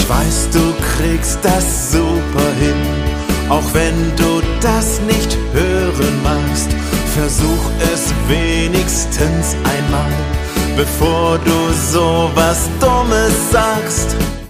Ich weiß, du kriegst das super hin, auch wenn du das nicht hören magst. Versuch es wenigstens einmal, bevor du so was Dummes sagst.